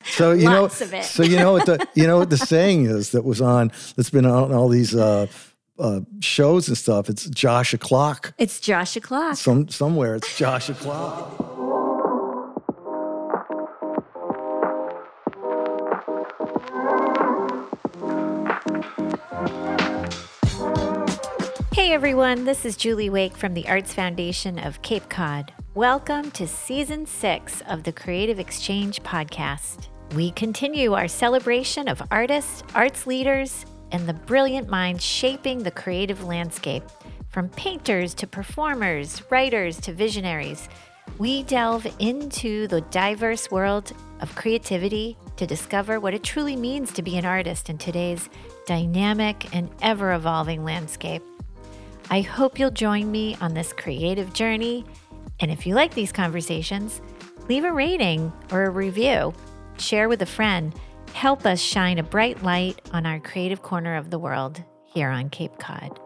So Lots of it. So what the saying is that's been on all these shows and stuff. It's Josh o'clock. It's Josh o'clock. Somewhere it's Josh o'clock. Hey everyone, this is Julie Wake from the Arts Foundation of Cape Cod. Welcome to Season 6 of the Creative Exchange Podcast. We continue our celebration of artists, arts leaders, and the brilliant minds shaping the creative landscape. From painters to performers, writers to visionaries, we delve into the diverse world of creativity to discover what it truly means to be an artist in today's dynamic and ever-evolving landscape. I hope you'll join me on this creative journey. And if you like these conversations, leave a rating or a review, share with a friend, help us shine a bright light on our creative corner of the world here on Cape Cod.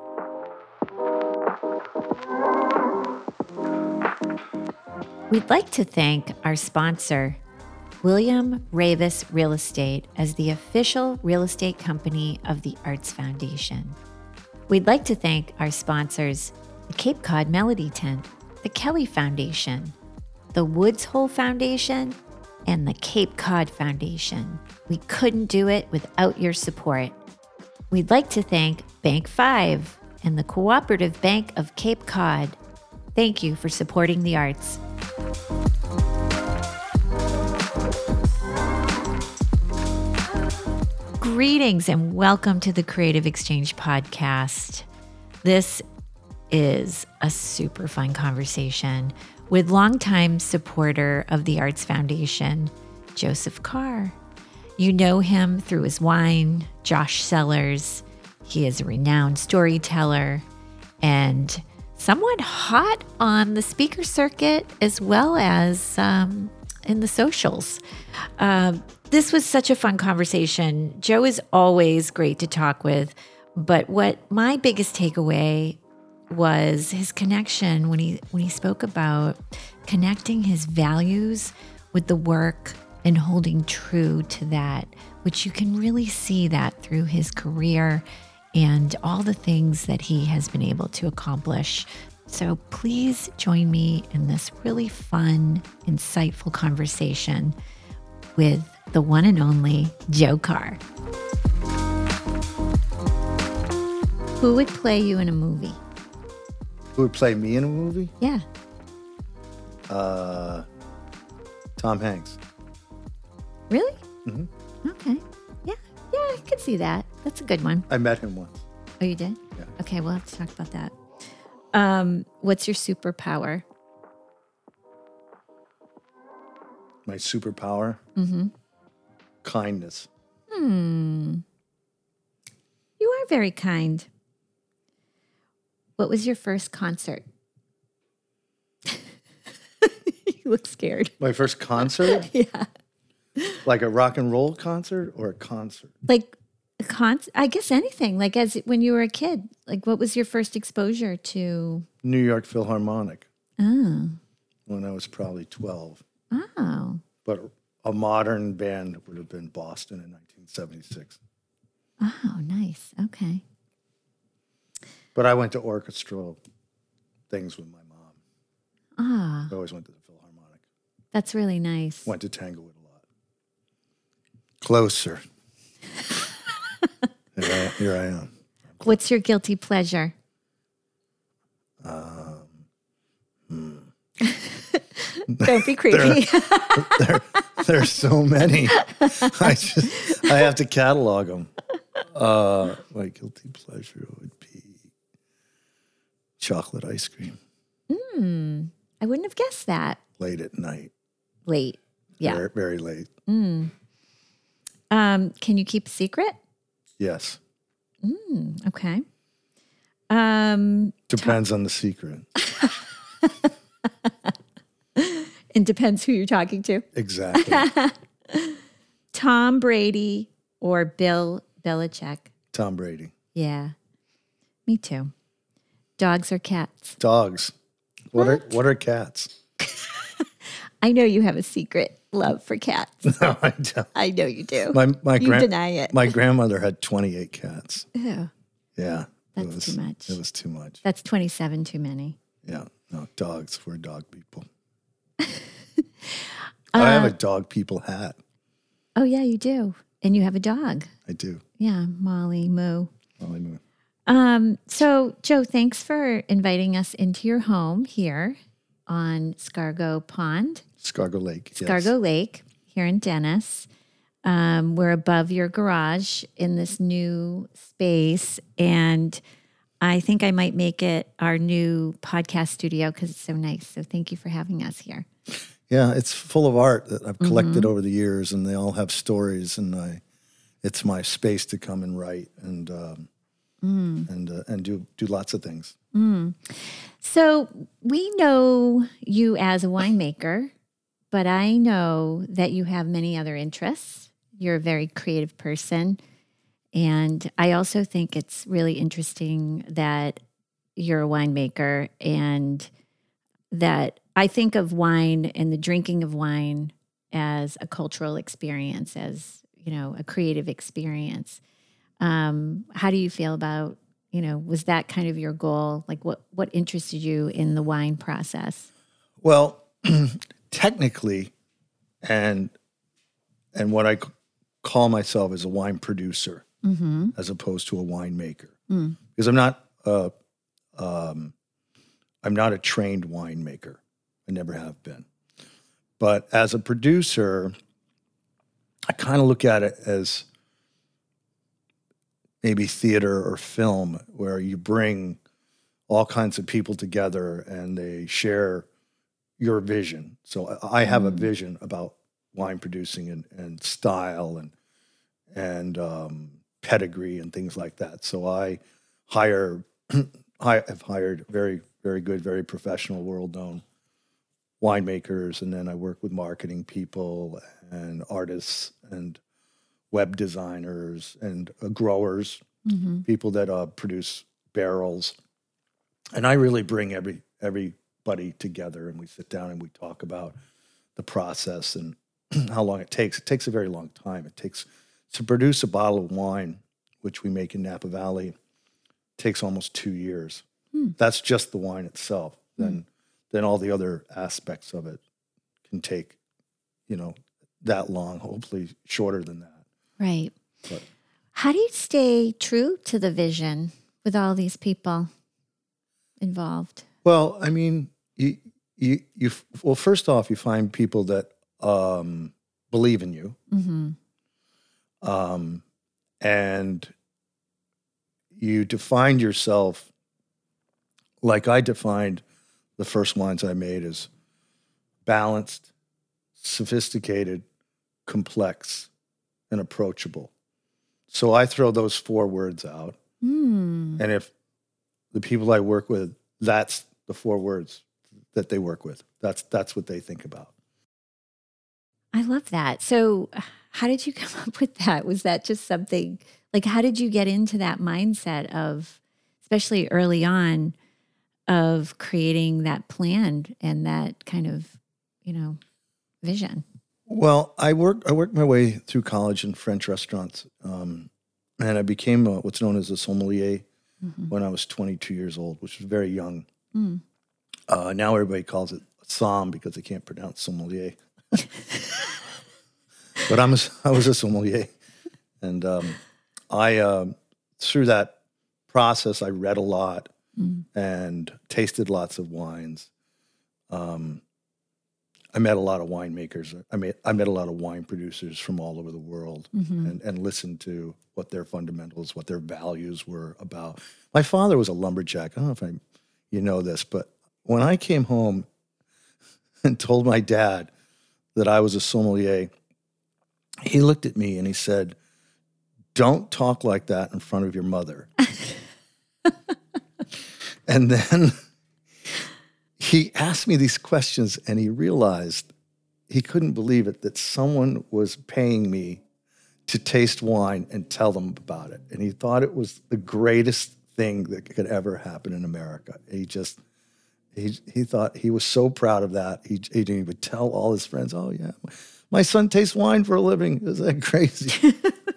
We'd like to thank our sponsor, William Ravis Real Estate, as the official real estate company of the Arts Foundation. We'd like to thank our sponsors, the Cape Cod Melody Tent, the Kelly Foundation, the Woods Hole Foundation, and the Cape Cod Foundation. We couldn't do it without your support. We'd like to thank Bank 5 and the Cooperative Bank of Cape Cod. Thank you for supporting the arts. Greetings and welcome to the Creative Exchange Podcast. This is a super fun conversation with longtime supporter of the Arts Foundation, Joseph Carr. You know him through his wine, Josh Cellars. He is a renowned storyteller and somewhat hot on the speaker circuit as well as in the socials. This was such a fun conversation. Joe is always great to talk with, but what my biggest takeaway was his connection when he spoke about connecting his values with the work and holding true to that, which you can really see that through his career and all the things that he has been able to accomplish. So please join me in this really fun, insightful conversation with the one and only Joe Carr. Who would play you in a movie? Who would play me in a movie? Yeah. Tom Hanks. Really? Mm-hmm. Okay. Yeah, I could see that. That's a good one. I met him once. Oh, you did? Yeah. Okay, we'll have to talk about that. What's your superpower? My superpower? Mm-hmm. Kindness. You are very kind. What was your first concert? You look scared. My first concert? Yeah. Like a rock and roll concert or a concert? Like a concert? I guess anything. Like when you were a kid. Like what was your first exposure to? New York Philharmonic. Oh. When I was probably 12. Oh. But a modern band would have been Boston in 1976. Oh, nice. Okay. But I went to orchestral things with my mom. Ah. I always went to the Philharmonic. That's really nice. Went to Tanglewood a lot. Closer. Here I am. What's your guilty pleasure? Don't be creepy. There's so many. I have to catalog them. My guilty pleasure would be chocolate ice cream. I wouldn't have guessed that. Late at night. Late. Yeah. Very, very late. Can you keep a secret? Yes. Okay. Depends on the secret. It depends who you're talking to. Exactly. Tom Brady or Bill Belichick? Tom Brady. Yeah. Me too. Dogs or cats? Dogs. What are cats? I know you have a secret. love for cats. No, I don't. I know you do. You deny it. My grandmother had 28 cats. Ew, Yeah. that's too much. It was too much. That's 27 too many. Yeah. No, dogs. We're dog people. I have a dog people hat. Oh, yeah, you do. And you have a dog. I do. Yeah, Molly Moo. Molly Moo. So, Joe, thanks for inviting us into your home here on Scargo Pond. Scargo Lake. Scargo Lake here in Dennis. We're above your garage in this new space. And I think I might make it our new podcast studio because it's so nice. So thank you for having us here. Yeah, it's full of art that I've collected over the years, and they all have stories. And it's my space to come and write and do lots of things. So we know you as a winemaker, but I know that you have many other interests. You're a very creative person. And I also think it's really interesting that you're a winemaker and that I think of wine and the drinking of wine as a cultural experience, as, a creative experience. How do you feel about, was that kind of your goal? Like what interested you in the wine process? Well, technically, and what I call myself as a wine producer, as opposed to a winemaker, because I'm not a trained winemaker. I never have been. But as a producer, I kind of look at it as maybe theater or film, where you bring all kinds of people together and they share your vision. So I have a vision about wine producing and style and pedigree and things like that. So I have hired very, very good, very professional, world-known winemakers, and then I work with marketing people and artists and web designers and growers, people that produce barrels. And I really bring everybody together, and we sit down and we talk about the process and how long it takes. It takes a very long time. It takes to produce a bottle of wine, which we make in Napa Valley, takes almost 2 years. That's just the wine itself. Then all the other aspects of it can take, that long, hopefully shorter than that. Right. But how do you stay true to the vision with all these people involved? well, I mean, well, first off, you find people that believe in you, and you define yourself like I defined the first wines I made as balanced, sophisticated, complex, and approachable. So I throw those 4 words out. And if the people I work with, that's the 4 words that they work with. That's what they think about. I love that. So how did you come up with that? Was that just something, like, how did you get into that mindset of, especially early on, of creating that plan and that kind of, vision? Well, I worked my way through college in French restaurants, and I became what's known as a sommelier when I was 22 years old, which was very young. Now everybody calls it somm because they can't pronounce sommelier. But I was a sommelier, and I through that process I read a lot and tasted lots of wines. I met a lot of winemakers. I met a lot of wine producers from all over the world, and listened to what their fundamentals, what their values were about. My father was a lumberjack. I don't know if you know this, but when I came home and told my dad that I was a sommelier, he looked at me and he said, "Don't talk like that in front of your mother." And then he asked me these questions, and he realized he couldn't believe it, that someone was paying me to taste wine and tell them about it. And he thought it was the greatest thing that could ever happen in America. He thought he was so proud of that. He would tell all his friends, "Oh yeah, my son tastes wine for a living. Is that crazy?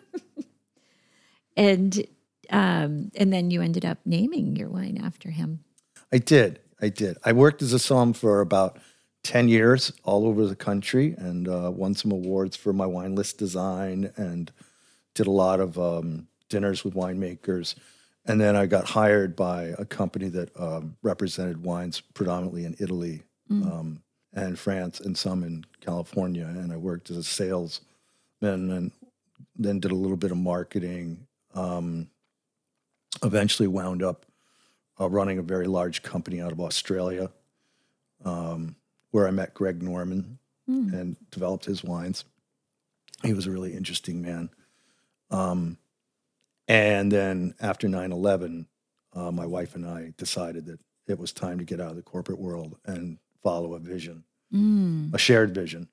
And then you ended up naming your wine after him. I did. I worked as a somm for about 10 years all over the country and won some awards for my wine list design and did a lot of dinners with winemakers. And then I got hired by a company that represented wines predominantly in Italy and France and some in California. And I worked as a salesman and then did a little bit of marketing. Eventually wound up running a very large company out of Australia, where I met Greg Norman and developed his wines. He was a really interesting man. And then after 9/11, my wife and I decided that it was time to get out of the corporate world and follow a vision, a shared vision.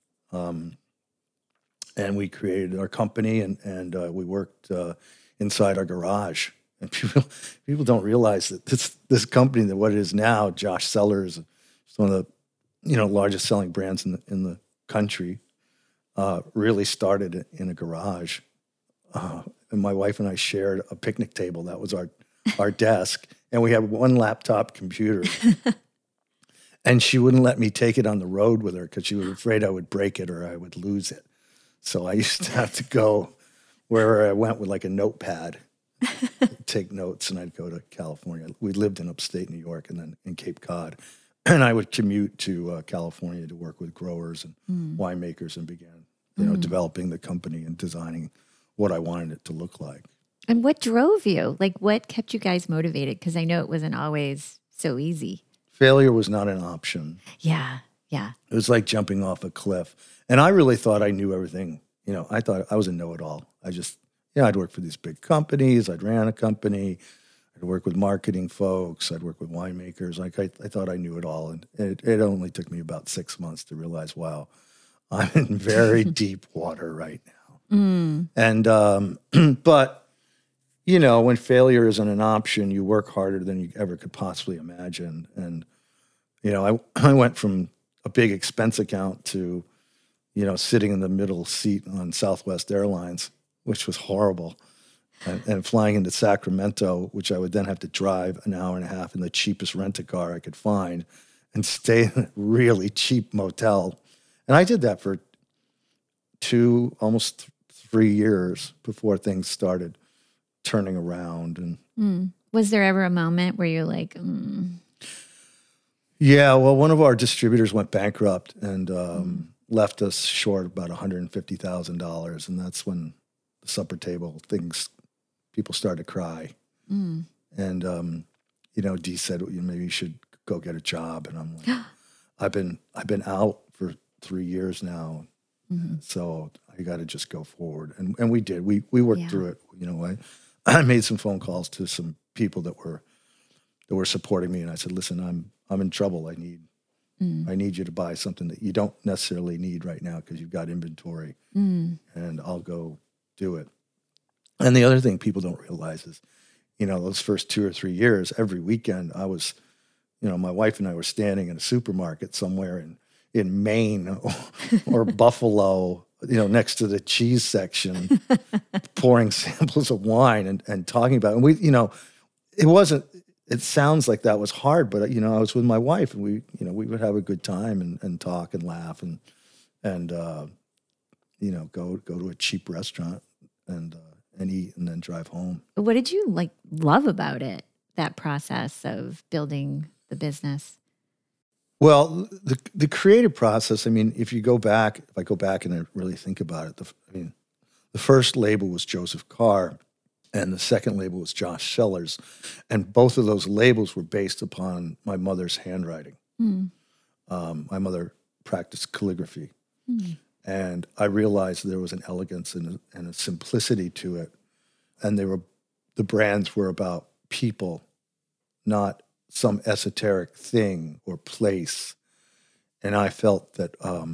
And we created our company and we worked inside our garage. And people don't realize that this company, that what it is now, Josh Cellars, is one of the largest selling brands in the country, really started in a garage. And my wife and I shared a picnic table. That was our desk. And we had one laptop computer. And she wouldn't let me take it on the road with her because she was afraid I would break it or I would lose it. So I used to have to go wherever I went with like a notepad, take notes, and I'd go to California. We lived in upstate New York and then in Cape Cod. And I would commute to California to work with growers and winemakers and began, developing the company and designing what I wanted it to look like. And what drove you? Like, what kept you guys motivated? Because I know it wasn't always so easy. Failure was not an option. Yeah. It was like jumping off a cliff. And I really thought I knew everything. I thought I was a know-it-all. I just, I'd work for these big companies. I'd ran a company. I'd work with marketing folks. I'd work with winemakers. Like I thought I knew it all. And it only took me about 6 months to realize, wow, I'm in very deep water right now. And, but, when failure isn't an option, you work harder than you ever could possibly imagine. And, I went from a big expense account to, sitting in the middle seat on Southwest Airlines, which was horrible, and flying into Sacramento, which I would then have to drive an hour and a half in the cheapest rent-a-car I could find and stay in a really cheap motel. And I did that for almost 3 years before things started turning around. And was there ever a moment where you're like, Yeah, well, one of our distributors went bankrupt and left us short about $150,000, and that's when the supper table people started to cry. And Dee said, maybe you should go get a job, and I'm like, I've been out for 3 years now, so I got to just go forward. And we did. We worked through it. I made some phone calls to some people that were supporting me, and I said, listen, I'm in trouble. I need you to buy something that you don't necessarily need right now because you've got inventory, and I'll go do it. And the other thing people don't realize is, those first 2 or 3 years, every weekend I was, my wife and I were standing in a supermarket somewhere in Maine or Buffalo, next to the cheese section, pouring samples of wine and talking about it. And it sounds like that was hard, but I was with my wife, and we would have a good time and talk and laugh and go to a cheap restaurant and eat and then drive home. What did you love about it, that process of building the business? Well, the creative process, if I go back and I really think about it, the first label was Joseph Carr, and the second label was Josh Cellars. And both of those labels were based upon my mother's handwriting. My mother practiced calligraphy. And I realized there was an elegance and a simplicity to it. And the brands were about people, not some esoteric thing or place. And I felt that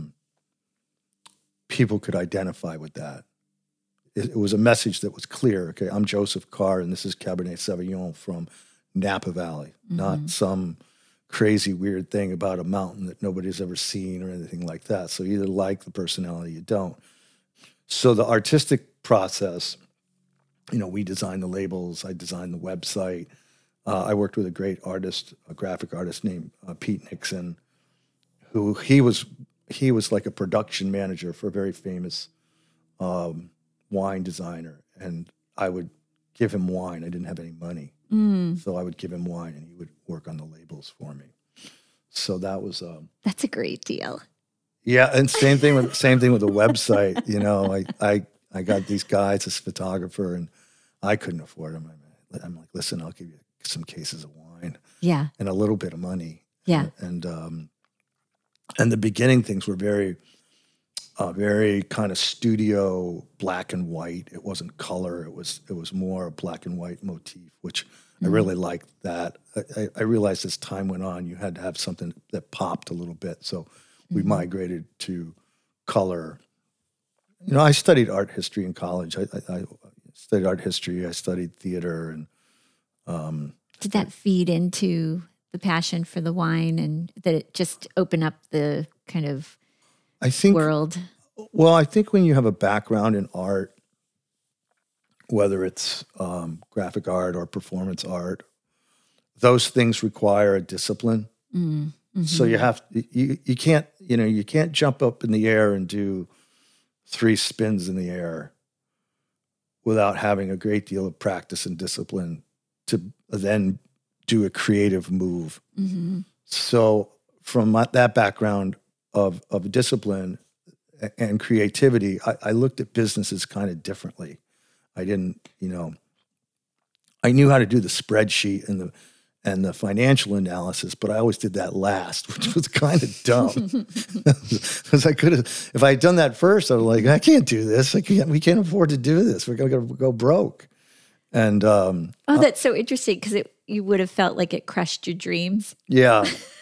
people could identify with that. It was a message that was clear. Okay, I'm Joseph Carr, and this is Cabernet Sauvignon from Napa Valley, not some crazy weird thing about a mountain that nobody's ever seen or anything like that. So you either like the personality or you don't. So the artistic process, we designed the labels, I designed the website. I worked with a great artist, a graphic artist named Pete Nixon, who he was like a production manager for a very famous wine designer. And I would give him wine. I didn't have any money. So I would give him wine and he would work on the labels for me. So that was that's a great deal. Yeah, and same thing with the website. I got these guys, this photographer, and I couldn't afford them. I'm like, listen, I'll give you some cases of wine, and a little bit of money, and the beginning things were very kind of studio, black and white. It wasn't color. It was more a black and white motif, which I really liked that. I realized as time went on, you had to have something that popped a little bit. So we migrated to color. I studied art history in college. I studied art history. I studied theater. And did that feed into the passion for the wine, and that it just opened up the kind of world? Well, I think when you have a background in art, whether it's graphic art or performance art, those things require a discipline. So you can't jump up in the air and do 3 spins in the air without having a great deal of practice and discipline to then do a creative move. So from that background of discipline and creativity, I looked at businesses kind of differently. I didn't, I knew how to do the spreadsheet and the financial analysis, but I always did that last, which was kind of dumb. Because if I had done that first, I was like, I can't do this. We can't afford to do this. We're going to go broke. And that's so interesting, because you would have felt like it crushed your dreams. Yeah,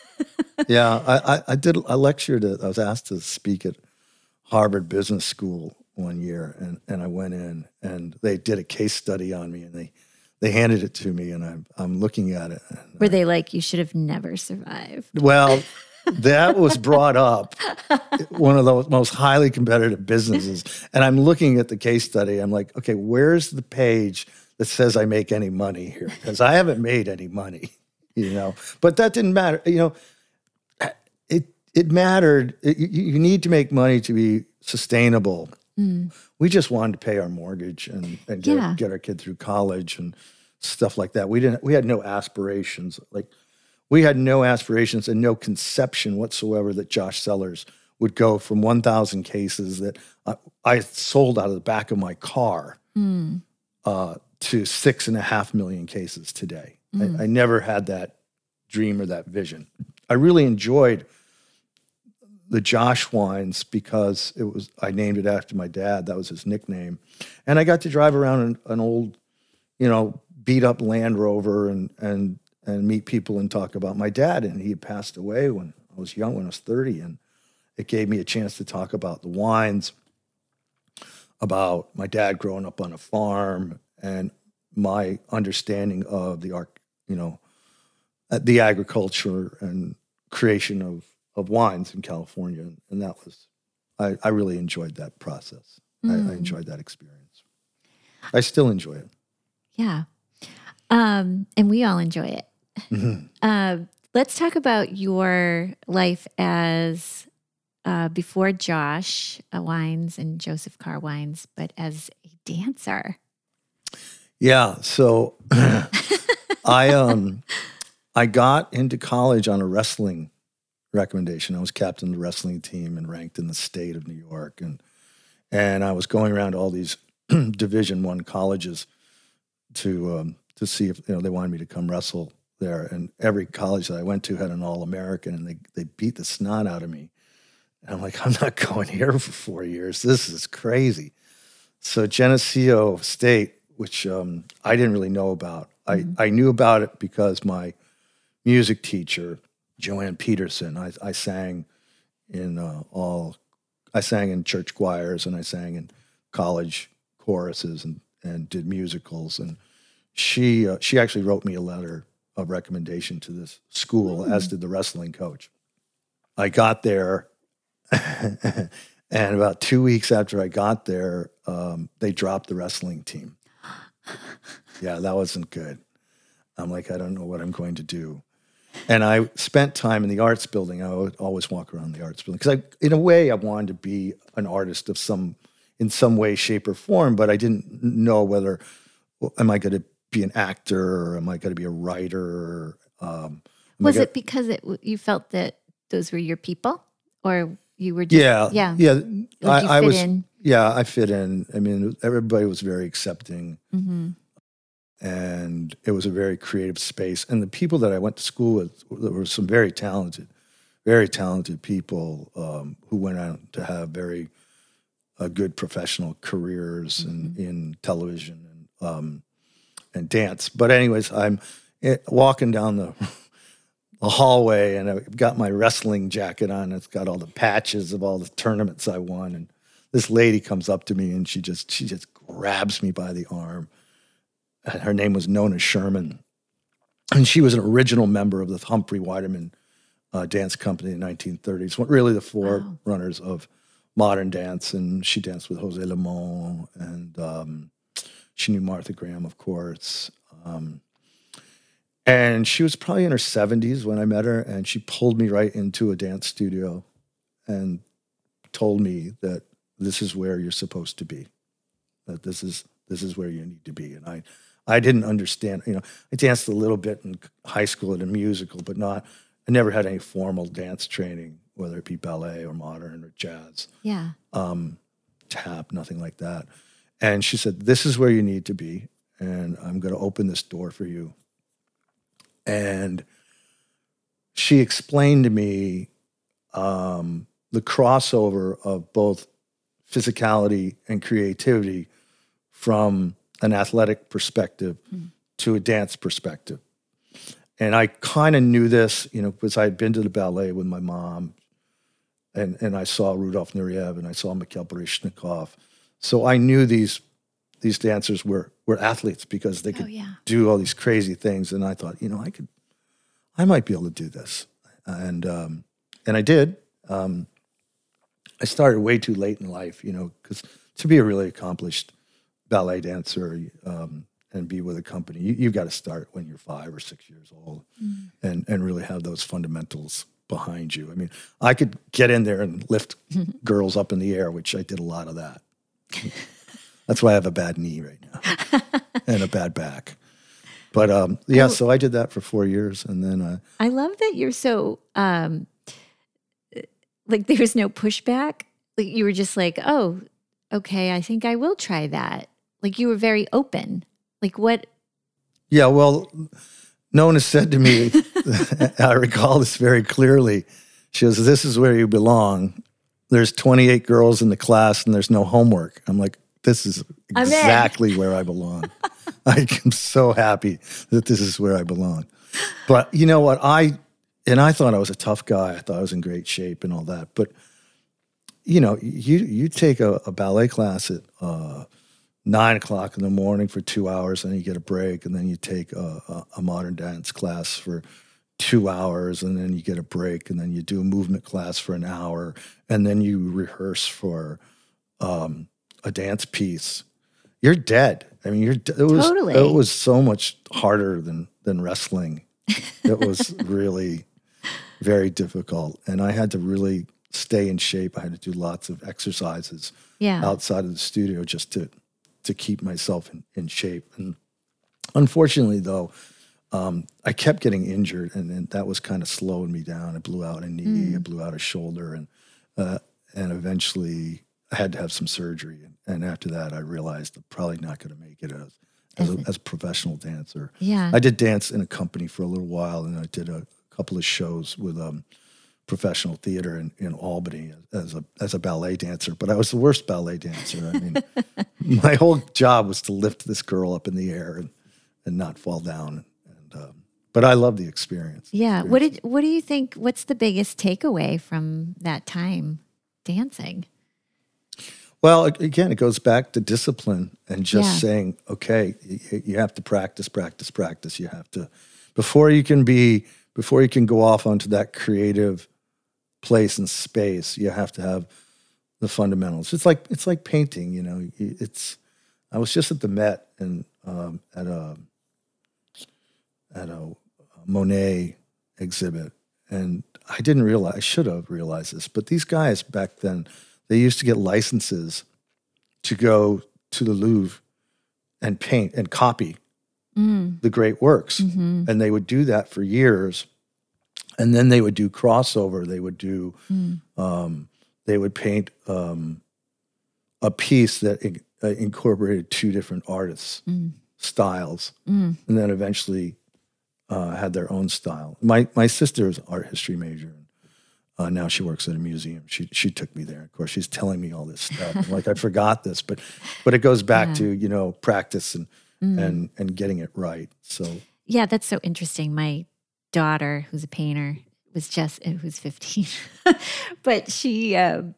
yeah. I lectured. I was asked to speak at Harvard Business School one year, and I went in, and they did a case study on me, and they handed it to me, and I'm looking at it. Were they like, you should have never survived? Well, that was brought up, one of the most highly competitive businesses. And I'm looking at the case study. I'm like, okay, where's the page that says I make any money here? Because I haven't made any money, But that didn't matter. It mattered. You need to make money to be sustainable. We just wanted to pay our mortgage and get our kid through college and stuff like that. We had no aspirations. We had no aspirations and no conception whatsoever that Josh Sellers would go from 1,000 cases that I sold out of the back of my car to 6.5 million cases today. I never had that dream or that vision. I really enjoyed the Josh wines because I named it after my dad. That was his nickname. And I got to drive around an old, beat up Land Rover and meet people and talk about my dad. And he had passed away when I was young, when I was 30. And it gave me a chance to talk about the wines, about my dad growing up on a farm, and my understanding of the agriculture and creation of wines in California. And that was, I really enjoyed that process. I enjoyed that experience. I still enjoy it. Yeah. And we all enjoy it. Let's talk about your life as before Josh Wines and Joseph Carr Wines, but as a dancer. Yeah. So I got into college on a wrestling recommendation. I was captain of the wrestling team and ranked in the state of New York. And I was going around to all these Division I colleges to see if they wanted me to come wrestle there. And every college that I went to had an All-American, and they beat the snot out of me. And I'm like, I'm not going here for 4 years. This is crazy. So Geneseo State, which I didn't really know about. I knew about it because my music teacher, Joanne Peterson, I sang in church choirs, and I sang in college choruses and did musicals. And she actually wrote me a letter of recommendation to this school, as did the wrestling coach. I got there, and about 2 weeks after I got there, they dropped the wrestling team. Yeah, that wasn't good. I'm like, I don't know what I'm going to do. And I spent time in the arts building. I would always walk around the arts building because, in a way, I wanted to be an artist in some way, shape, or form. But I didn't know whether am I going to be an actor or am I going to be a writer? Or, was it because you felt that those were your people, or you were just yeah? Like I was in? Yeah, I fit in. I mean, everybody was very accepting. Mm-hmm. And it was a very creative space. And the people that I went to school with, there were some very talented people who went on to have very good professional careers in television and dance. But anyways, I'm walking down the hallway, and I've got my wrestling jacket on. It's got all the patches of all the tournaments I won. And this lady comes up to me, and she just grabs me by the arm. Her name was Nona Sherman, and she was an original member of the Humphrey Weideman dance company in the 1930s. Really, the forerunners of modern dance, and she danced with Jose Limon, and she knew Martha Graham, of course. And she was probably in her 70s when I met her, and she pulled me right into a dance studio and told me that this is where you're supposed to be, that this is where you need to be. And I didn't understand, I danced a little bit in high school at a musical, but I never had any formal dance training, whether it be ballet or modern or jazz. Yeah. Tap, nothing like that. And she said, this is where you need to be, and I'm going to open this door for you. And she explained to me the crossover of both physicality and creativity from an athletic perspective to a dance perspective. And I kind of knew this, because I had been to the ballet with my mom, and I saw Rudolf Nureyev and I saw Mikhail Baryshnikov. So I knew these dancers were athletes because they could do all these crazy things. And I thought, I might be able to do this. And I did. I started way too late in life, because to be a really accomplished ballet dancer and be with a company, you've got to start when you're 5 or 6 years old and really have those fundamentals behind you. I mean, I could get in there and lift girls up in the air, which I did a lot of that. That's why I have a bad knee right now and a bad back. But so I did that for 4 years, and then I love that you're so like there was no pushback. Like you were just like, oh, okay, I think I will try that. Like you were very open. Like what? Yeah, well, Nona said to me, I recall this very clearly. She goes, "This is where you belong. There's 28 girls in the class, and there's no homework." I'm like, this is exactly where I belong. I am so happy that this is where I belong. But you know what? I thought I was a tough guy. I thought I was in great shape and all that. But, you take a ballet class at 9 o'clock in the morning for 2 hours, and then you get a break, and then you take a modern dance class for 2 hours, and then you get a break, and then you do a movement class for an hour, and then you rehearse for a dance piece. You're dead. I mean, totally. It was so much harder than wrestling. It was really very difficult, and I had to really stay in shape. I had to do lots of exercises outside of the studio just to keep myself in shape. And unfortunately, though, I kept getting injured, and that was kind of slowing me down. I blew out a knee, I blew out a shoulder, and eventually I had to have some surgery. And after that, I realized I'm probably not going to make it as a professional dancer. Yeah, I did dance in a company for a little while, and I did a couple of shows with professional theater in Albany as a ballet dancer. But I was the worst ballet dancer. I mean, my whole job was to lift this girl up in the air and not fall down. But I love the experience. Yeah. What do you think? What's the biggest takeaway from that time dancing? Well, again, it goes back to discipline and just saying, okay, you have to practice. You have to before you can go off onto that creative place and space, you have to have the fundamentals. It's like painting, you know. I was just at the Met and at a Monet exhibit, and I should have realized this, but these guys back then, they used to get licenses to go to the Louvre and paint and copy the great works. Mm-hmm. And they would do that for years. And then they would do crossover. They would do, they would paint a piece that incorporated two different artists' styles. And then eventually had their own style. My sister is an art history major. Now she works at a museum. She took me there. Of course, she's telling me all this stuff. I'm like, I forgot this, but it goes back to, you know, practice and getting it right. So yeah, that's so interesting. My daughter, who's a painter, who's 15, but she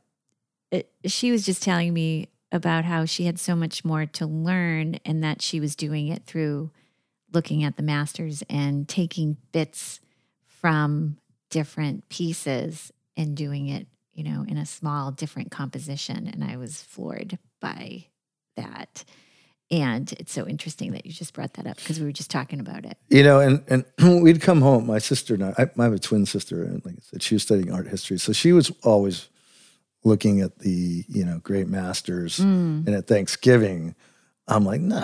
was just telling me about how she had so much more to learn, and that she was doing it through looking at the masters and taking bits from different pieces and doing it, you know, in a small, different composition. And I was floored by that. And it's so interesting that you just brought that up, because we were just talking about it. You know, and we'd come home, my sister and I have a twin sister, and like I said, she was studying art history. So she was always looking at the, you know, great masters. And at Thanksgiving, I'm like, no,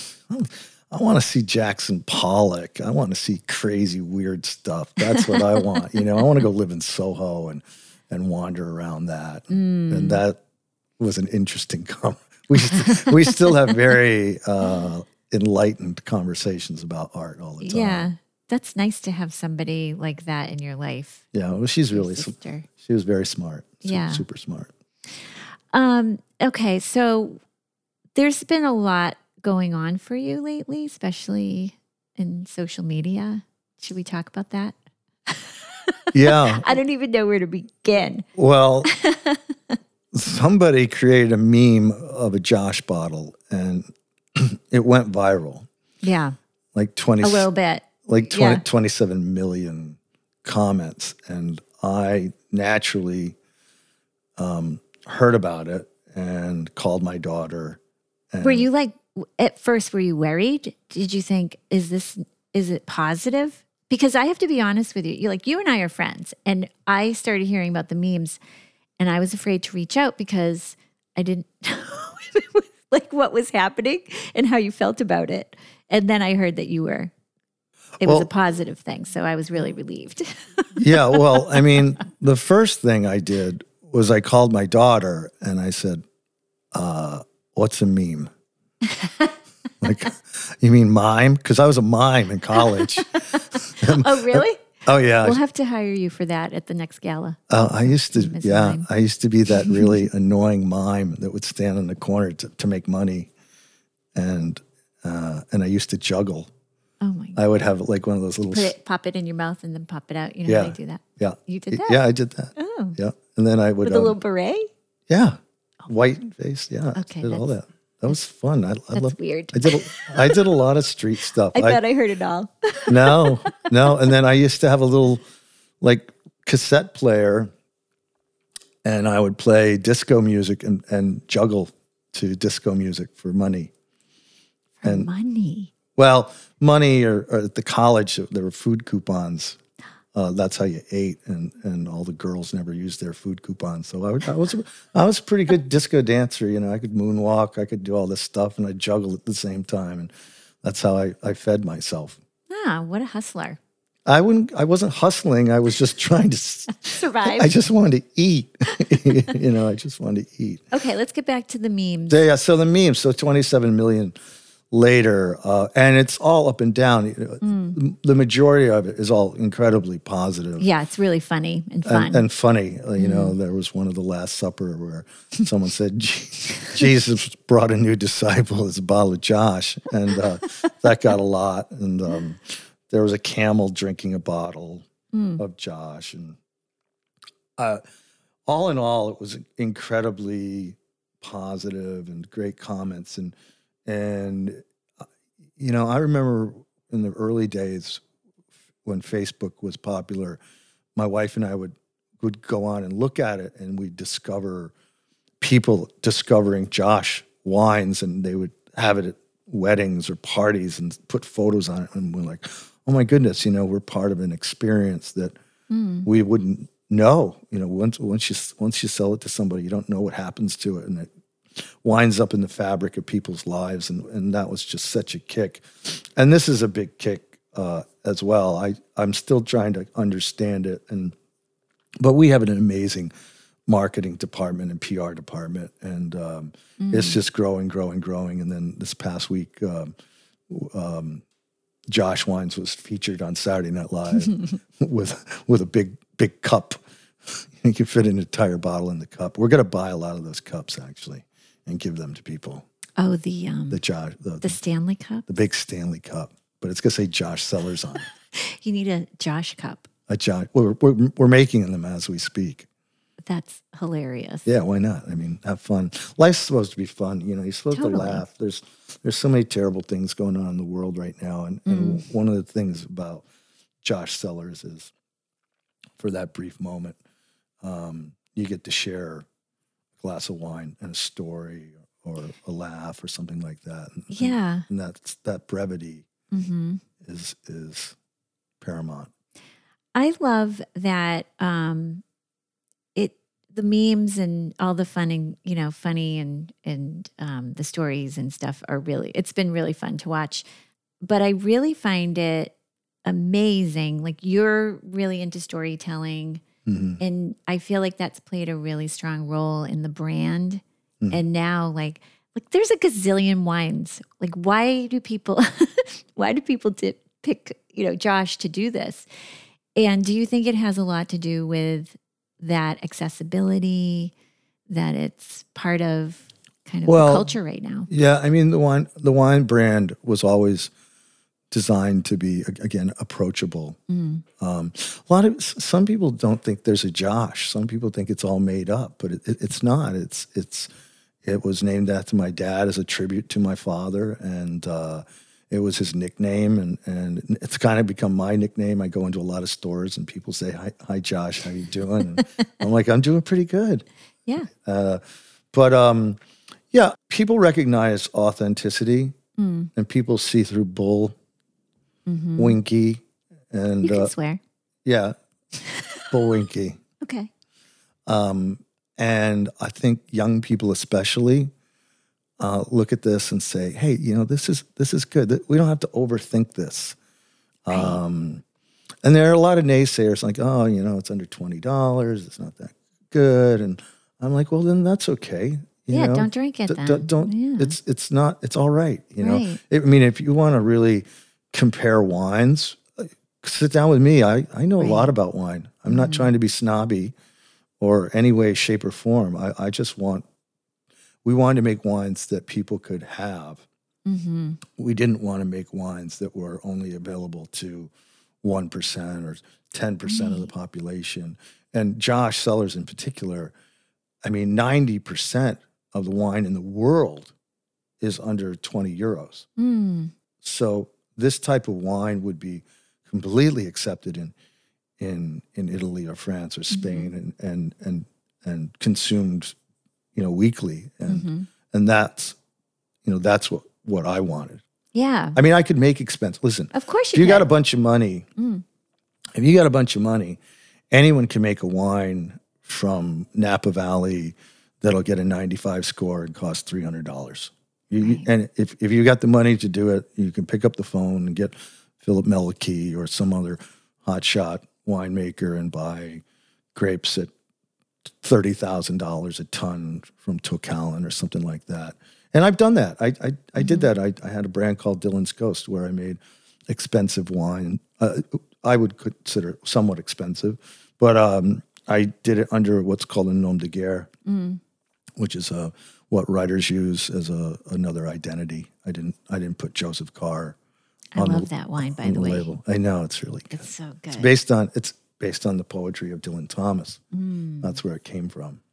I want to see Jackson Pollock. I want to see crazy, weird stuff. That's what I want. You know, I want to go live in Soho and wander around that. And that was an interesting we still have very enlightened conversations about art all the time. Yeah, that's nice to have somebody like that in your life. Yeah, well, she's really, she was very smart. Super smart. Okay, so there's been a lot going on for you lately, especially in social media. Should we talk about that? Yeah. I don't even know where to begin. Well, somebody created a meme of a Josh bottle, and it went viral. Yeah. Like 20, a little bit. Like 27 million comments. And I naturally heard about it and called my daughter. And were you like, at first, were you worried? Did you think, is it positive? Because I have to be honest with you. You and I are friends, and I started hearing about the memes, and I was afraid to reach out because I didn't know like what was happening and how you felt about it. And then I heard that it was a positive thing. So I was really relieved. Yeah. Well, I mean, the first thing I did was I called my daughter and I said, what's a meme? Like, you mean mime? Because I was a mime in college. Oh, really? Oh, yeah. We'll have to hire you for that at the next gala. I used to be that really annoying mime that would stand in the corner to make money. And I used to juggle. Oh, my God. I would have like one of those little... pop it in your mouth and then pop it out. You know how they do that? Yeah. You did that? Yeah, I did that. Oh. Yeah. And then I would... With a little beret? Yeah. White face. Yeah. Okay. I did all that. That was fun. That's weird. I did a lot of street stuff. I thought I heard it all. No. And then I used to have a little like cassette player, and I would play disco music and juggle to disco music for money. Money? Well, money or at the college, there were food coupons. That's how you ate, and all the girls never used their food coupons. So I was a pretty good disco dancer. You know, I could moonwalk, I could do all this stuff, and I juggle at the same time, and that's how I fed myself. Ah, what a hustler! I wasn't hustling. I was just trying to survive. I just wanted to eat. You know, I just wanted to eat. Okay, let's get back to the memes. Yeah. So the memes. So 27 million. Later, and it's all up and down. You know, the majority of it is all incredibly positive. Yeah, it's really funny and fun. And funny. You know, there was one of the Last Supper where someone said, Jesus brought a new disciple as a bottle of Josh. And that got a lot. And there was a camel drinking a bottle of Josh. And all in all, it was incredibly positive and great comments. And you know, I remember in the early days when Facebook was popular, my wife and I would go on and look at it, and we'd discover people discovering Josh wines, and they would have it at weddings or parties and put photos on it. And we're like, oh my goodness, we're part of an experience that we wouldn't know. Once you sell it to somebody, you don't know what happens to it, and it winds up in the fabric of people's lives. And that was just such a kick. And this is a big kick as well. I'm still trying to understand it, but we have an amazing marketing department and PR department, and it's just growing. And then this past week, Josh Wines was featured on Saturday Night Live with a big cup. You can fit an entire bottle in the cup. We're going to buy a lot of those cups actually and give them to people. Oh, the Stanley Cup, the big Stanley Cup, but it's going to say Josh Cellars on it. You need a Josh cup. A Josh. We're making them as we speak. That's hilarious. Yeah, why not? I mean, have fun. Life's supposed to be fun. You're supposed to laugh. There's so many terrible things going on in the world right now. And one of the things about Josh Cellars is for that brief moment, you get to share a glass of wine and a story or a laugh or something like that. And that brevity is paramount. I love that the memes and all the funny and the stories and stuff it's been really fun to watch. But I really find it amazing. Like, you're really into storytelling, and I feel like that's played a really strong role in the brand. And now like there's a gazillion wines. Like, why do people pick Josh to do this? And do you think it has a lot to do with that accessibility, that it's part of kind of the culture right now? Yeah, I mean, the wine brand was always designed to be, again, approachable. Some people don't think there's a Josh. Some people think it's all made up, but it's not. It was named after my dad as a tribute to my father, and it was his nickname, and it's kind of become my nickname. I go into a lot of stores and people say, hi Josh, how you doing? And I'm like, I'm doing pretty good. Yeah. But people recognize authenticity, and people see through bull, winky, and you can swear. Yeah, bull winky. Okay. And I think young people especially look at this and say, hey, this is good. We don't have to overthink this. Right. And there are a lot of naysayers like, oh, it's under $20. It's not that good. And I'm like, well, then that's okay. Don't drink it then. Don't. Yeah. It's all right. Right. I mean, if you want to really compare wines, sit down with me. I know a lot about wine. I'm not trying to be snobby or any way, shape, or form. I just we wanted to make wines that people could have. We didn't want to make wines that were only available to 1% or 10% of the population. And Josh Cellars in particular, I mean, 90% of the wine in the world is under 20 euros. So this type of wine would be completely accepted in Italy or France or Spain and consumed weekly, and that's what I wanted. Yeah. I mean, I could make expensive. Listen, of course if you got a bunch of money, anyone can make a wine from Napa Valley that'll get a 95 score and cost $300. And if you got the money to do it, you can pick up the phone and get Philip Melicki or some other hotshot winemaker and buy grapes at $30,000 a ton from Tocalin or something like that. And I've done that. I did that. I had a brand called Dylan's Ghost where I made expensive wine. I would consider it somewhat expensive, but I did it under what's called a nom de guerre, which is what writers use as another identity. I didn't put Joseph Carr. I love that wine, by the way. Label. I know, it's really good. It's so good. It's based on the poetry of Dylan Thomas. That's where it came from.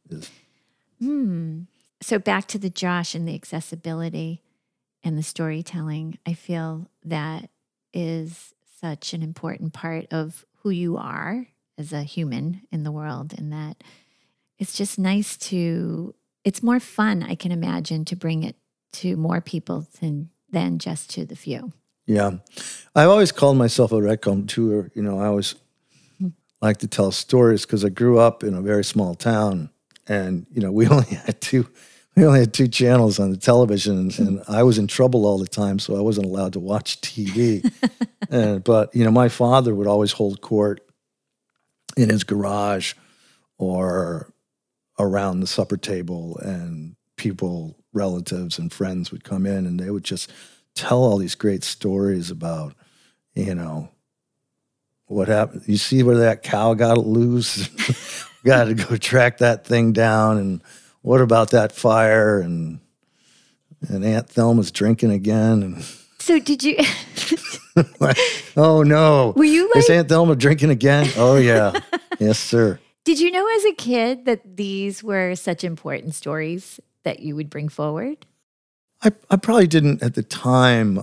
So back to the Josh and the accessibility and the storytelling, I feel that is such an important part of who you are as a human in the world, and that it's just nice it's more fun, I can imagine, to bring it to more people than just to the few. Yeah. I've always called myself a raconteur. I always like to tell stories because I grew up in a very small town, and, we only had two channels on the television, and I was in trouble all the time, so I wasn't allowed to watch TV. But my father would always hold court in his garage or around the supper table, and people, relatives and friends would come in, and they would just tell all these great stories about, what happened. You see where that cow got loose? Got to go track that thing down. And what about that fire? And Aunt Thelma's drinking again. And so did you? Oh no! Were you like? Is Aunt Thelma drinking again? Oh yeah, yes sir. Did you know as a kid that these were such important stories that you would bring forward? I probably didn't at the time.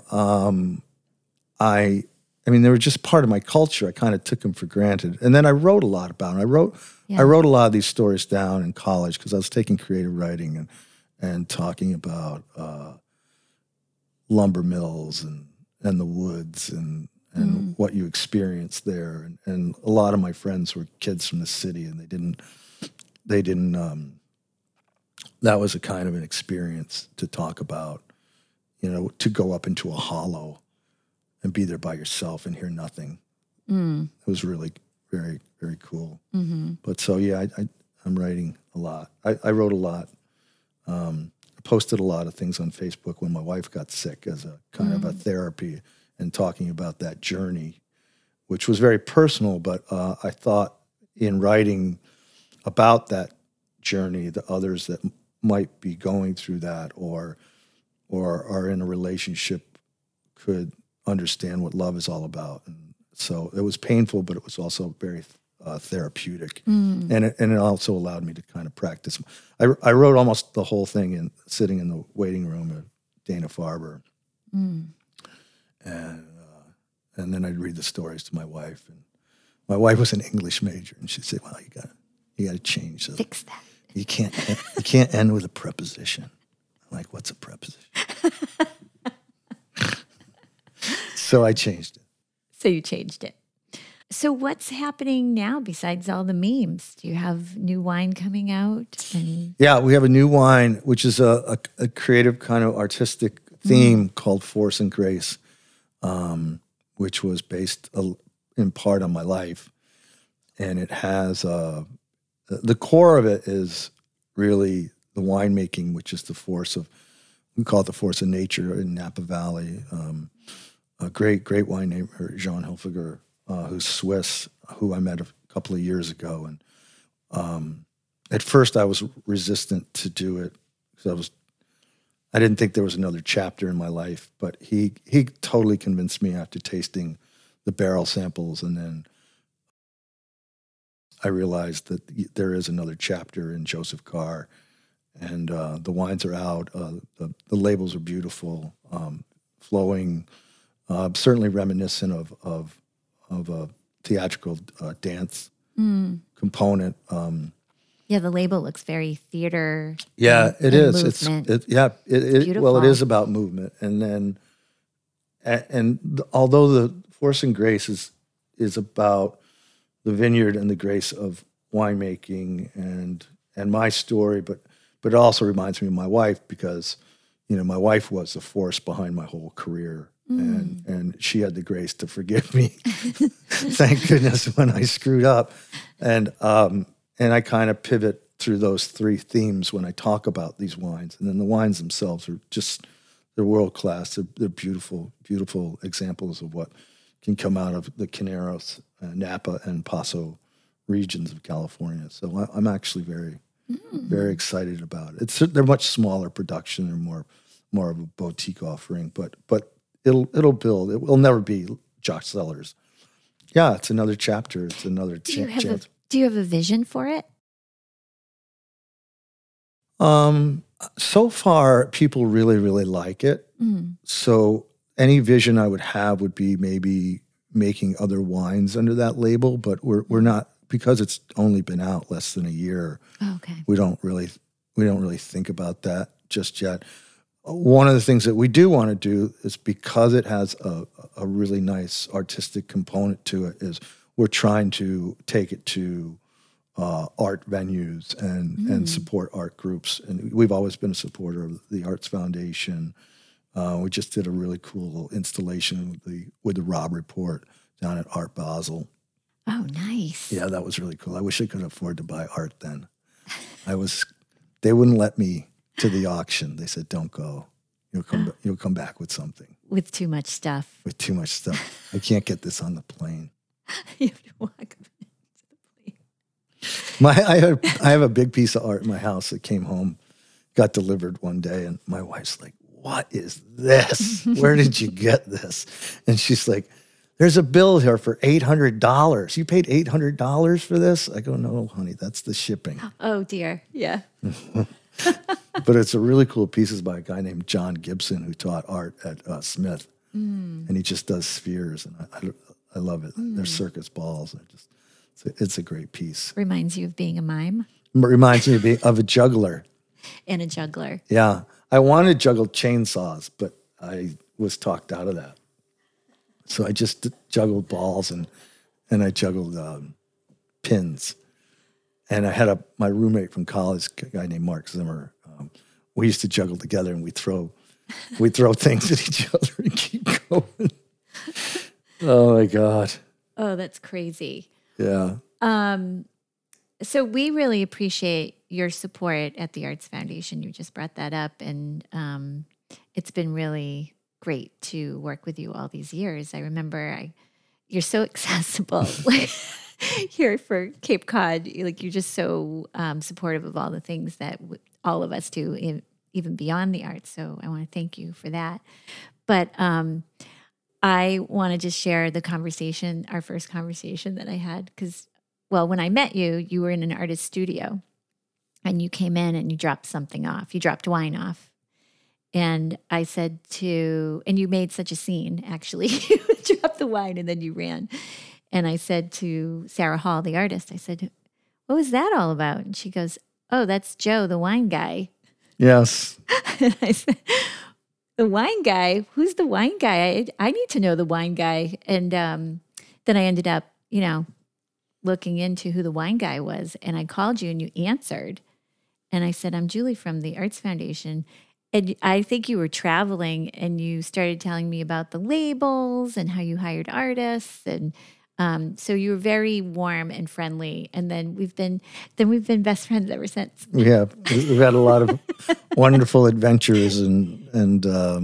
I mean, they were just part of my culture. I kind of took them for granted. And then I wrote a lot about them. I wrote a lot of these stories down in college because I was taking creative writing and talking about lumber mills and the woods and what you experienced there. And a lot of my friends were kids from the city, and they didn't that was a kind of an experience to talk about, to go up into a hollow and be there by yourself and hear nothing. It was really very, very cool. Mm-hmm. But so, yeah, I'm writing a lot. I wrote a lot. I posted a lot of things on Facebook when my wife got sick as a kind of a therapy and talking about that journey, which was very personal. But I thought in writing about that journey, the others that might be going through that or are in a relationship could understand what love is all about. And so it was painful, but it was also very therapeutic. And it also allowed me to kind of practice. I wrote almost the whole thing sitting in the waiting room at Dana-Farber. And then I'd read the stories to my wife. And my wife was an English major, and she'd say, well, you got to change that. Fix that. You can't end with a preposition. I'm like, what's a preposition? So I changed it. So you changed it. So what's happening now besides all the memes? Do you have new wine coming out? Yeah, we have a new wine, which is a creative kind of artistic theme called Force and Grace, which was based in part on my life. And it has, the core of it is really the winemaking, which is the force of, we call it the force of nature in Napa Valley. A great winemaker, Jean Hilfiger, who's Swiss, who I met a couple of years ago. And at first I was resistant to do it because I didn't think there was another chapter in my life, but he totally convinced me after tasting the barrel samples. And then I realized that there is another chapter in Joseph Carr, and the wines are out. The labels are beautiful, flowing, certainly reminiscent of a theatrical dance component. Yeah, the label looks very theater. Yeah, it is. Movement. It's beautiful. Well, it is about movement, and then although the Force and Grace is about the vineyard and the grace of winemaking and my story, but it also reminds me of my wife because, my wife was the force behind my whole career, and she had the grace to forgive me. Thank goodness when I screwed up, and I kind of pivot through those three themes when I talk about these wines, and then the wines themselves are they're world class. They're beautiful, beautiful examples of what can come out of the Carneros, Napa, and Paso regions of California. So I'm actually very, very excited about it. They're much smaller production. They're more of a boutique offering, but it'll build. It will never be Josh Cellars. Yeah, it's another chapter. It's another chance. Do you have a vision for it? So far, people really, really like it. So any vision I would have would be maybe making other wines under that label, but we're not, because it's only been out less than a year. Oh, okay. We don't really think about that just yet. One of the things that we do want to do is, because it has a really nice artistic component to it, is we're trying to take it to art venues and support art groups. And we've always been a supporter of the Arts Foundation. We just did a really cool installation with the Rob Report down at Art Basel. Oh, nice. Yeah, that was really cool. I wish I could afford to buy art then. They wouldn't let me to the auction. They said, "Don't go. You'll come back with something." With too much stuff. With too much stuff. I can't get this on the plane. You have to walk to the plane. I have a big piece of art in my house that came home, got delivered one day, and my wife's like, "What is this? Where did you get this?" And she's like, "There's a bill here for $800. You paid $800 for this?" I go, "No, honey, that's the shipping." Oh, dear. Yeah. But it's a really cool piece. It's by a guy named John Gibson, who taught art at Smith. And he just does spheres, and I love it. They're circus balls. It's a great piece. Reminds you of being a mime? It reminds me of a juggler. And a juggler. Yeah. I wanted to juggle chainsaws, but I was talked out of that. So I just juggled balls and I juggled pins. And I had my roommate from college, a guy named Mark Zimmer. We used to juggle together, and we'd throw things at each other and keep going. Oh my God. Oh, that's crazy. Yeah. So we really appreciate your support at the Arts Foundation. You just brought that up, and it's been really great to work with you all these years. I remember you're so accessible. Here for Cape Cod, like, you're just so supportive of all the things that all of us do, even beyond the arts. So I want to thank you for that. But I want to just share our first conversation that I had, because, well, when I met you, you were in an artist studio, and you came in and you dropped something off. You dropped wine off. And I said and you made such a scene, actually. You dropped the wine and then you ran. And I said to Sarah Hall, the artist, I said, "What was that all about?" And she goes, "Oh, that's Joe, the wine guy." Yes. And I said, "The wine guy? Who's the wine guy? I need to know the wine guy." And then I ended up, looking into who the wine guy was. And I called you and you answered. And I said, "I'm Julie from the Arts Foundation." And I think you were traveling, and you started telling me about the labels and how you hired artists. And so you were very warm and friendly. And then we've been best friends ever since. Yeah, we've had a lot of wonderful adventures, and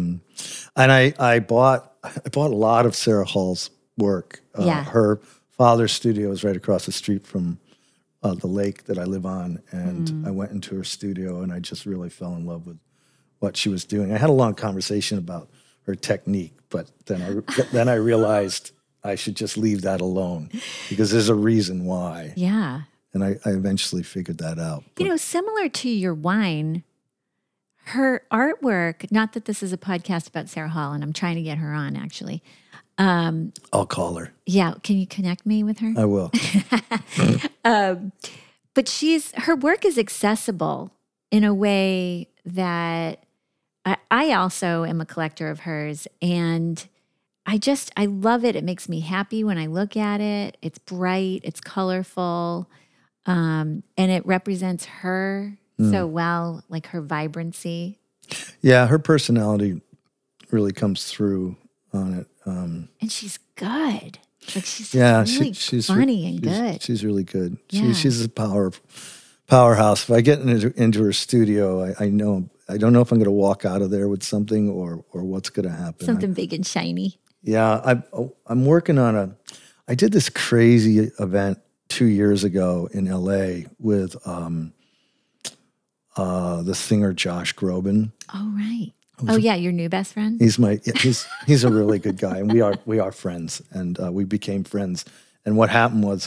I bought a lot of Sarah Hall's work. Her father's studio is right across the street from the lake that I live on, and I went into her studio, and I just really fell in love with what she was doing. I had a long conversation about her technique, but then I realized I should just leave that alone, because there's a reason why. Yeah. And I eventually figured that out. Similar to your wine, her artwork, not that this is a podcast about Sarah Hall, and I'm trying to get her on, actually. I'll call her. Yeah. Can you connect me with her? I will. But her work is accessible in a way that I also am a collector of hers, and I love it. It makes me happy when I look at it. It's bright, it's colorful, and it represents her so well, like her vibrancy. Yeah, her personality really comes through on it. And she's good. Like, she's really funny and good. She's really good. Yeah. She's a powerhouse. If I get into her studio, I don't know if I'm going to walk out of there with something or what's going to happen. Something big and shiny. Yeah, I'm working on I did this crazy event 2 years ago in LA with the singer Josh Groban. Oh, right. Oh, yeah, your new best friend? He's a really good guy, and we are friends, and we became friends. And what happened was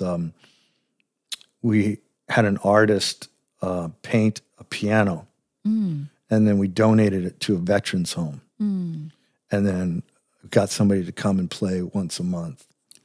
we had an artist paint a piano, and then we donated it to a veterans home, and then got somebody to come and play once a month.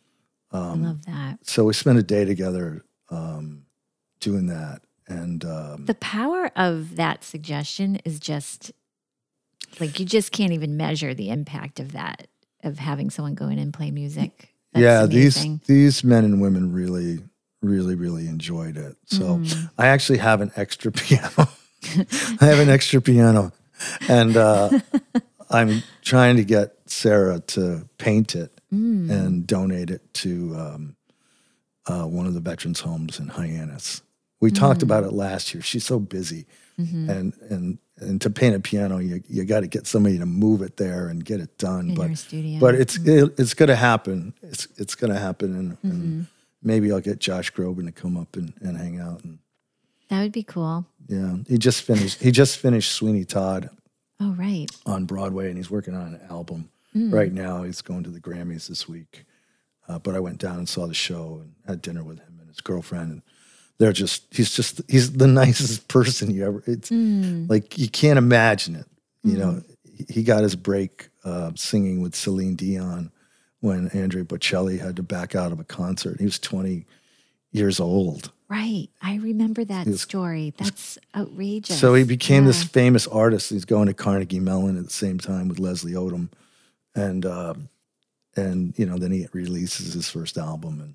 I love that. So we spent a day together doing that. And the power of that suggestion is just like, you just can't even measure the impact of that, of having someone go in and play music. That's amazing. These men and women really, really, really enjoyed it. So I actually have an extra piano. I have an extra piano, and I'm trying to get Sarah to paint it and donate it to one of the veterans' homes in Hyannis. We talked about it last year. She's so busy, and to paint a piano, you got to get somebody to move it there and get it done. In her studio. But it's going to happen. It's going to happen, and maybe I'll get Josh Groban to come up and hang out. And that would be cool. Yeah, he just finished Sweeney Todd. Oh, right. On Broadway, and he's working on an album right now. He's going to the Grammys this week. But I went down and saw the show and had dinner with him and his girlfriend. And he's the nicest person you ever. It's like, you can't imagine it. You know, he got his break singing with Celine Dion when Andrea Bocelli had to back out of a concert. He was 20 years old. Right. I remember that story. That's outrageous. So he became this famous artist. He's going to Carnegie Mellon at the same time with Leslie Odom. And you know, then he releases his first album.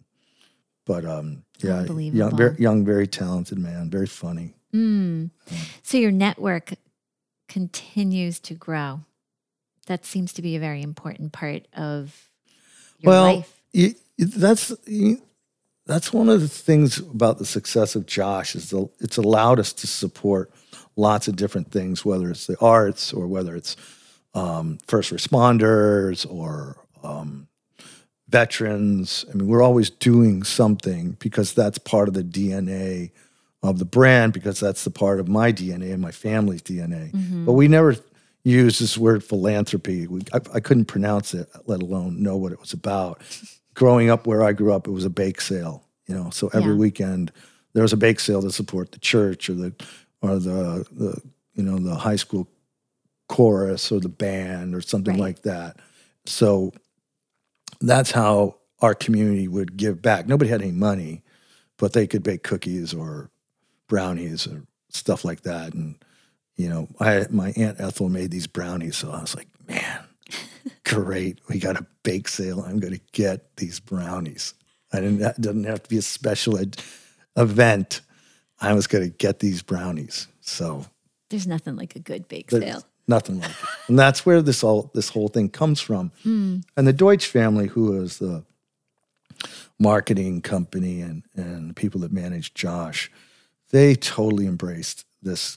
Young, very talented man, very funny. So your network continues to grow. That seems to be a very important part of your life. That's one of the things about the success of Josh is it's allowed us to support lots of different things, whether it's the arts or whether it's first responders or veterans. I mean, we're always doing something because that's part of the DNA of the brand, because that's the part of my DNA and my family's DNA. But we never use this word philanthropy. I couldn't pronounce it, let alone know what it was about. Growing up where I grew up, it was a bake sale, you know. So every weekend there was a bake sale to support the church or the high school chorus or the band or something like that. So that's how our community would give back. Nobody had any money, but they could bake cookies or brownies or stuff like that. And you know, my Aunt Ethel made these brownies, so I was like, man. Great, we got a bake sale. I'm going to get these brownies. It doesn't have to be a special event. I was going to get these brownies. So there's nothing like a good bake sale. Nothing like it, and that's where this whole thing comes from. And the Deutsch family, who is the marketing company and the people that managed Josh, they totally embraced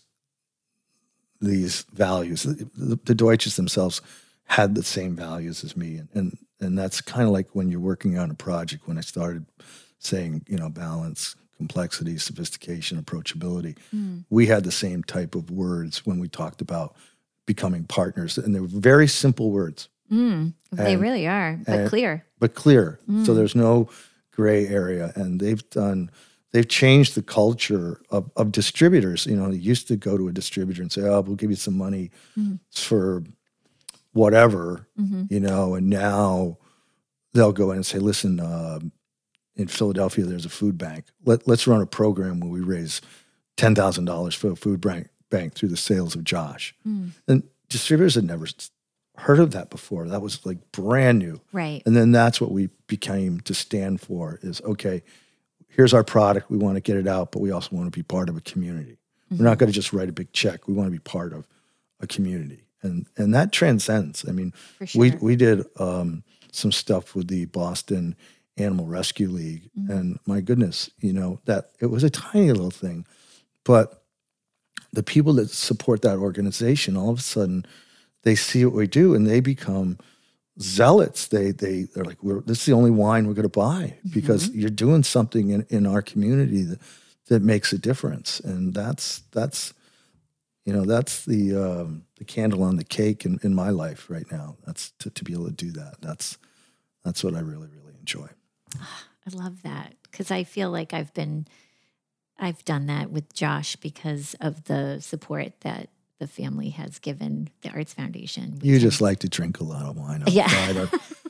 these values. The Deutsches themselves had the same values as me. And that's kind of like when you're working on a project, when I started saying, you know, balance, complexity, sophistication, approachability. We had the same type of words when we talked about becoming partners. And they were very simple words. They really are, but clear. But clear. So there's no gray area. And they've changed the culture of distributors. You know, they used to go to a distributor and say, oh, we'll give you some money for whatever, you know, and now they'll go in and say, listen, in Philadelphia, there's a food bank. Let's run a program where we raise $10,000 for a food bank through the sales of Josh. And distributors had never heard of that before. That was like brand new. Right. And then that's what we became to stand for is, okay, here's our product. We want to get it out, but we also want to be part of a community. We're not going to just write a big check. We want to be part of a community. And that transcends. I mean, we did some stuff with the Boston Animal Rescue League, and my goodness, you know, that it was a tiny little thing, but the people that support that organization, all of a sudden, they see what we do and they become zealots. They're like, this is the only wine we're going to buy because you're doing something in our community that makes a difference, and that's. You know, that's the candle on the cake in my life right now. That's to be able to do that. That's what I really, really enjoy. I love that because I feel like I've done that with Josh because of the support that the family has given the Arts Foundation. You just like to drink a lot of wine outside.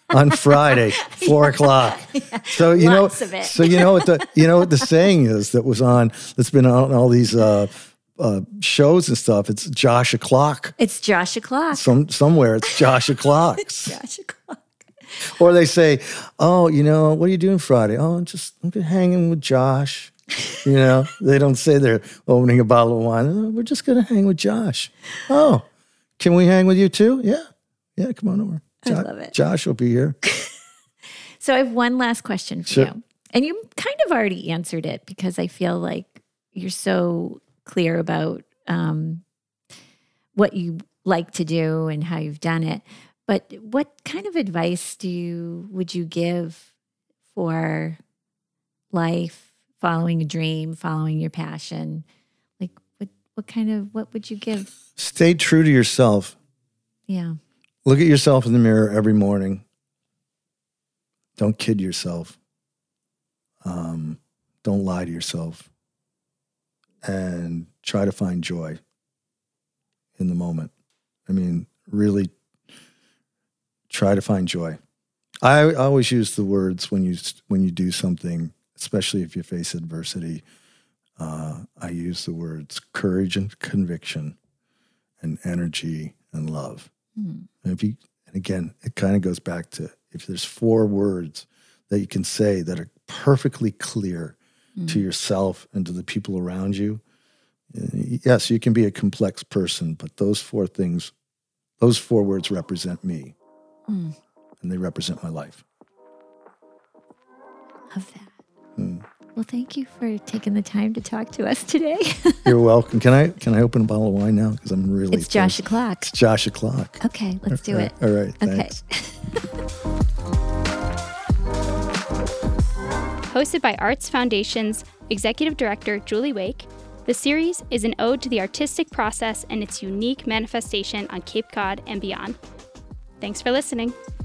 on Friday, 4:00. Yeah, So you lots of it. So you know what the saying is that's been on all these shows and stuff. It's Josh o'clock. It's Josh o'clock. Somewhere it's Josh o'clock. Josh o'clock. Or they say, "Oh, what are you doing Friday? Oh, I'm hanging with Josh." They don't say they're opening a bottle of wine. "Oh, we're just going to hang with Josh." "Oh, can we hang with you too?" Yeah, come on over. I love it. Josh will be here. So I have one last question for you. And you kind of already answered it because I feel like you're so clear about what you like to do and how you've done it. But what kind of advice would you give for life, following a dream, following your passion? Like what would you give? Stay true to yourself. Yeah. Look at yourself in the mirror every morning. Don't kid yourself. Don't lie to yourself. And try to find joy in the moment. I mean, really try to find joy. I always use the words when you do something, especially if you face adversity. I use the words courage and conviction and energy and love. And again, it kind of goes back to if there's 4 words that you can say that are perfectly clear to yourself and to the people around you. Yes, you can be a complex person, but those 4 things, those 4 words represent me. And they represent my life. Love that. Well, thank you for taking the time to talk to us today. You're welcome. Can I open a bottle of wine now? Because I'm really It's Josh o'clock. It's Josh o'clock. Okay, let's do it. All right. Thanks. Hosted by Arts Foundation's Executive Director Julie Wake, the series is an ode to the artistic process and its unique manifestation on Cape Cod and beyond. Thanks for listening.